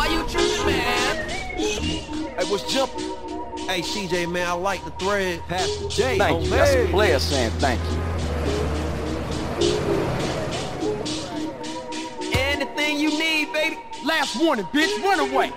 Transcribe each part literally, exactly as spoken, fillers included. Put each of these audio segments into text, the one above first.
Why you tripping, man? Hey, what's jumping? Hey, C J, man, I like the thread. Pastor J. Thank oh, you. Man. That's a player saying thank you. Anything you need, baby. Last warning, bitch. Run away.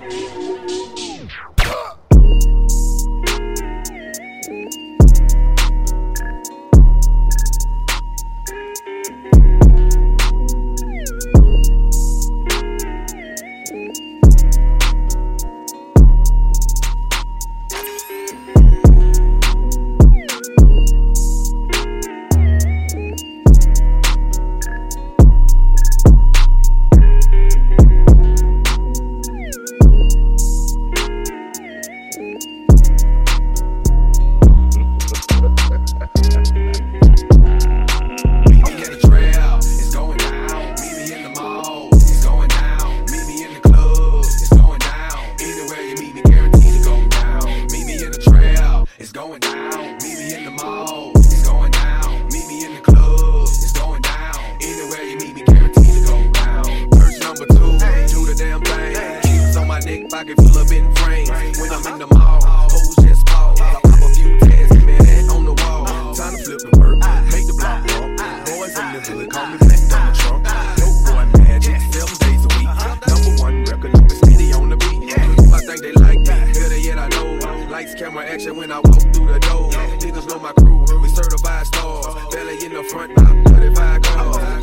Pocket full of in frames. When I'm in the mall, hoes just pause. I pop a few tags, man, on the wall. Time to flip the work, make the block walk. Boys in the hood, call me Mac on the trunk. Dope boy magic, seven days a week. Number one record, number steady on the beat. I think they like me, better yet I know. Lights, camera, action when I walk through the door. Niggas know my crew, we certified stars. Belly in the front, now thirty-five cars.